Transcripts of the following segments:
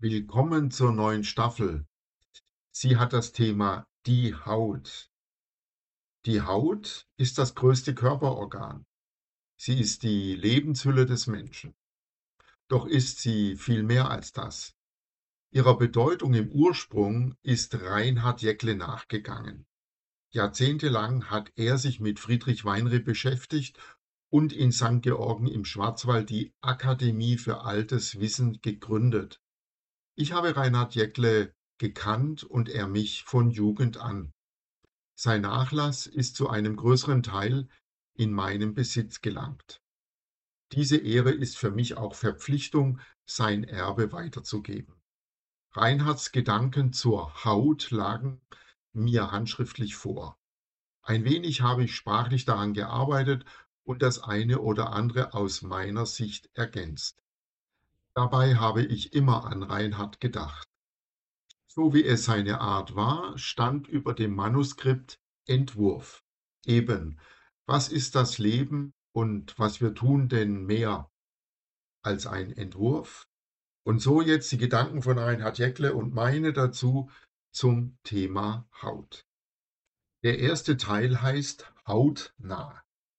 Willkommen zur neuen Staffel. Sie hat das Thema die Haut. Die Haut ist das größte Körperorgan. Sie ist die Lebenshülle des Menschen. Doch ist sie viel mehr als das. Ihrer Bedeutung im Ursprung ist Reinhard Jäckle nachgegangen. Jahrzehntelang hat er sich mit Friedrich Weinre beschäftigt und in St. Georgen im Schwarzwald die Akademie für Altes Wissen gegründet. Ich habe Reinhard Jäckle gekannt und er mich von Jugend an. Sein Nachlass ist zu einem größeren Teil in meinem Besitz gelangt. Diese Ehre ist für mich auch Verpflichtung, sein Erbe weiterzugeben. Reinhards Gedanken zur Haut lagen mir handschriftlich vor. Ein wenig habe ich sprachlich daran gearbeitet und das eine oder andere aus meiner Sicht ergänzt. Dabei habe ich immer an Reinhard gedacht. So wie es seine Art war, stand über dem Manuskript Entwurf. Eben, was ist das Leben und was wir tun denn mehr als ein Entwurf? Und so jetzt die Gedanken von Reinhard Jäckle und meine dazu zum Thema Haut. Der erste Teil heißt Hautnah.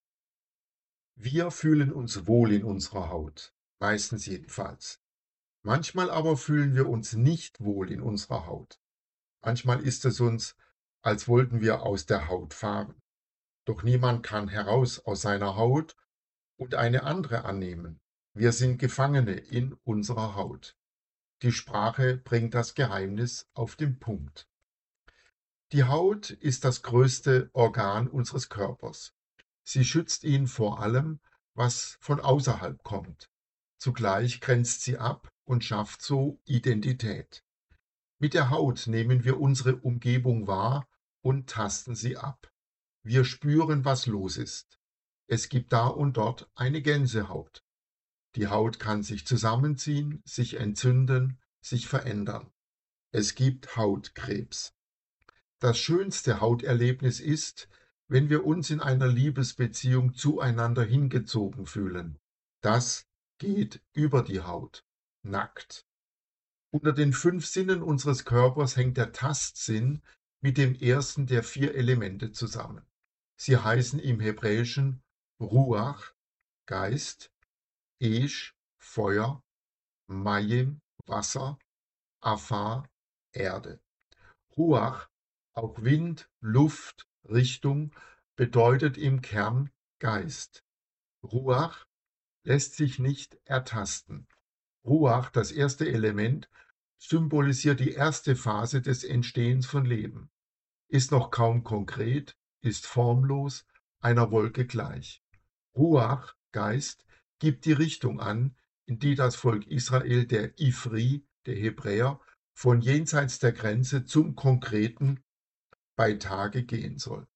Wir fühlen uns wohl in unserer Haut, meistens jedenfalls. Manchmal aber fühlen wir uns nicht wohl in unserer Haut. Manchmal ist es uns, als wollten wir aus der Haut fahren. Doch niemand kann heraus aus seiner Haut und eine andere annehmen. Wir sind Gefangene in unserer Haut. Die Sprache bringt das Geheimnis auf den Punkt. Die Haut ist das größte Organ unseres Körpers. Sie schützt ihn vor allem, was von außerhalb kommt. Zugleich grenzt sie ab und schafft so Identität. Mit der Haut nehmen wir unsere Umgebung wahr und tasten sie ab. Wir spüren, was los ist. Es gibt da und dort eine Gänsehaut. Die Haut kann sich zusammenziehen, sich entzünden, sich verändern. Es gibt Hautkrebs. Das schönste Hauterlebnis ist, wenn wir uns in einer Liebesbeziehung zueinander hingezogen fühlen. Das geht über die Haut, nackt. Unter den 5 Sinnen unseres Körpers hängt der Tastsinn mit dem ersten der 4 Elemente zusammen. Sie heißen im Hebräischen Ruach, Geist, Esh, Feuer, Mayim, Wasser, Afar, Erde. Ruach, auch Wind, Luft, Richtung, bedeutet im Kern Geist. Ruach lässt sich nicht ertasten. Ruach, das erste Element, symbolisiert die erste Phase des Entstehens von Leben, ist noch kaum konkret, ist formlos, einer Wolke gleich. Ruach, Geist, gibt die Richtung an, in die das Volk Israel, der Ivri, der Hebräer, von jenseits der Grenze zum Konkreten bei Tage gehen soll.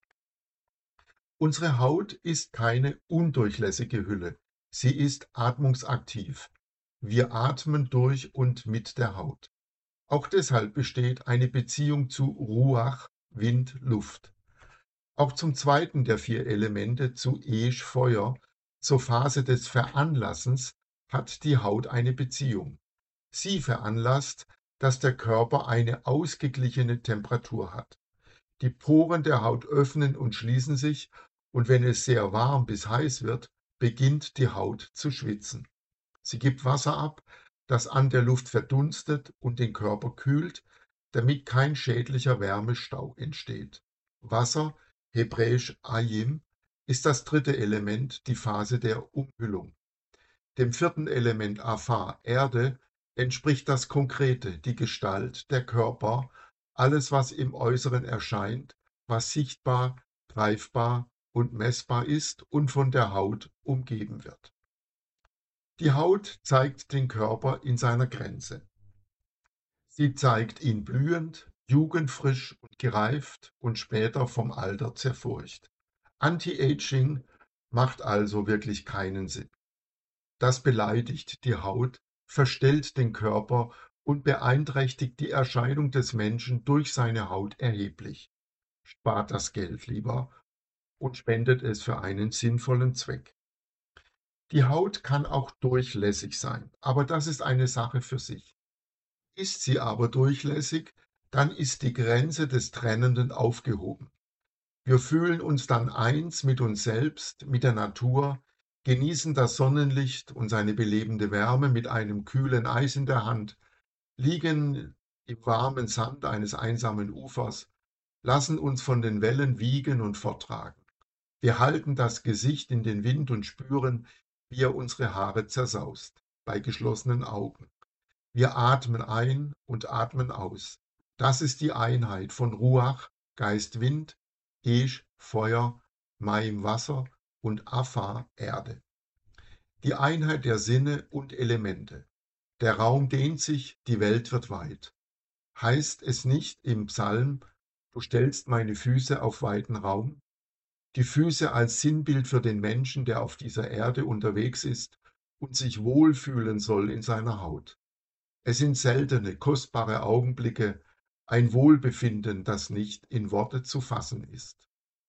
Unsere Haut ist keine undurchlässige Hülle, sie ist atmungsaktiv. Wir atmen durch und mit der Haut. Auch deshalb besteht eine Beziehung zu Ruach, Wind, Luft. Auch zum zweiten der 4 Elemente, zu Esch, Feuer, zur Phase des Veranlassens, hat die Haut eine Beziehung. Sie veranlasst, dass der Körper eine ausgeglichene Temperatur hat. Die Poren der Haut öffnen und schließen sich, und wenn es sehr warm bis heiß wird, beginnt die Haut zu schwitzen. Sie gibt Wasser ab, das an der Luft verdunstet und den Körper kühlt, damit kein schädlicher Wärmestau entsteht. Wasser, hebräisch Ayim, ist das dritte Element, die Phase der Umhüllung. Dem vierten Element Afar, Erde, entspricht das Konkrete, die Gestalt, der Körper, alles, was im Äußeren erscheint, was sichtbar, greifbar und messbar ist und von der Haut umgeben wird. Die Haut zeigt den Körper in seiner Grenze. Sie zeigt ihn blühend, jugendfrisch und gereift und später vom Alter zerfurcht. Anti-Aging macht also wirklich keinen Sinn. Das beleidigt die Haut, verstellt den Körper und beeinträchtigt die Erscheinung des Menschen durch seine Haut erheblich. Spart das Geld lieber und spendet es für einen sinnvollen Zweck. Die Haut kann auch durchlässig sein, aber das ist eine Sache für sich. Ist sie aber durchlässig, dann ist die Grenze des Trennenden aufgehoben. Wir fühlen uns dann eins mit uns selbst, mit der Natur, genießen das Sonnenlicht und seine belebende Wärme mit einem kühlen Eis in der Hand, liegen im warmen Sand eines einsamen Ufers, lassen uns von den Wellen wiegen und forttragen. Wir halten das Gesicht in den Wind und spüren, wie er unsere Haare zersaust, bei geschlossenen Augen. Wir atmen ein und atmen aus. Das ist die Einheit von Ruach, Geist Wind, Esh, Feuer, Maim Wasser und Apha, Erde. Die Einheit der Sinne und Elemente. Der Raum dehnt sich, die Welt wird weit. Heißt es nicht im Psalm, du stellst meine Füße auf weiten Raum? Die Füße als Sinnbild für den Menschen, der auf dieser Erde unterwegs ist und sich wohlfühlen soll in seiner Haut. Es sind seltene, kostbare Augenblicke, ein Wohlbefinden, das nicht in Worte zu fassen ist.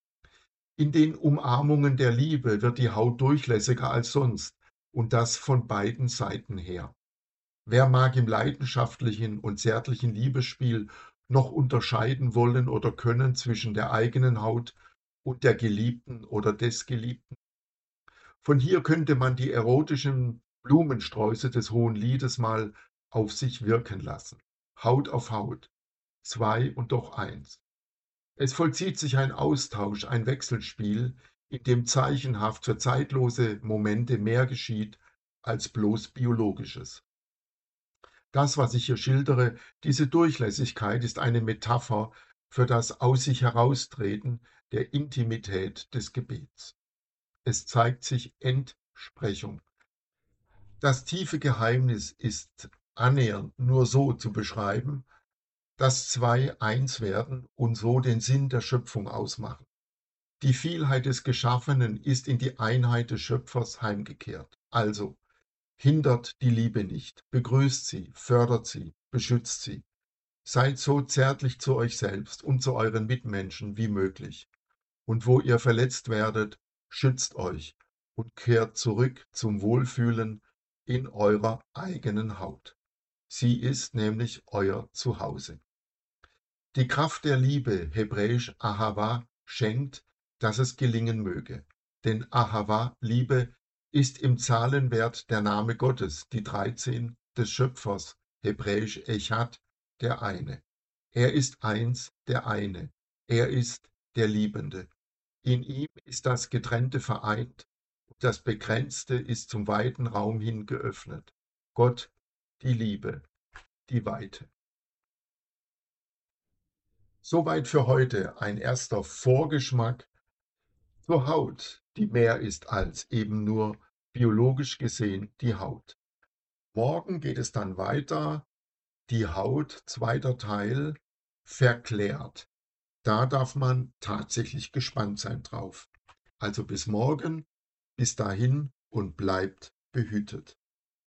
In den Umarmungen der Liebe wird die Haut durchlässiger als sonst, und das von beiden Seiten her. Wer mag im leidenschaftlichen und zärtlichen Liebesspiel noch unterscheiden wollen oder können zwischen der eigenen Haut und der Geliebten oder des Geliebten? Von hier könnte man die erotischen Blumensträuße des Hohen Liedes mal auf sich wirken lassen. Haut auf Haut, zwei und doch eins. Es vollzieht sich ein Austausch, ein Wechselspiel, in dem zeichenhaft für zeitlose Momente mehr geschieht als bloß Biologisches. Das, was ich hier schildere, diese Durchlässigkeit, ist eine Metapher für das Aus sich heraustreten der Intimität des Gebets. Es zeigt sich Entsprechung. Das tiefe Geheimnis ist annähernd nur so zu beschreiben, dass zwei eins werden und so den Sinn der Schöpfung ausmachen. Die Vielheit des Geschaffenen ist in die Einheit des Schöpfers heimgekehrt. Also hindert die Liebe nicht, begrüßt sie, fördert sie, beschützt sie. Seid so zärtlich zu euch selbst und zu euren Mitmenschen wie möglich. Und wo ihr verletzt werdet, schützt euch und kehrt zurück zum Wohlfühlen in eurer eigenen Haut. Sie ist nämlich euer Zuhause. Die Kraft der Liebe, hebräisch Ahava, schenkt, dass es gelingen möge. Denn Ahava, Liebe, ist im Zahlenwert der Name Gottes, die 13 des Schöpfers, hebräisch Echad, der eine. Er ist eins, der eine. Er ist der Liebende. In ihm ist das Getrennte vereint, das Begrenzte ist zum weiten Raum hin geöffnet. Gott, die Liebe, die Weite. Soweit für heute ein erster Vorgeschmack zur Haut, die mehr ist als eben nur biologisch gesehen die Haut. Morgen geht es dann weiter, die Haut, zweiter Teil, verklärt. Da darf man tatsächlich gespannt sein drauf. Also bis morgen, bis dahin und bleibt behütet.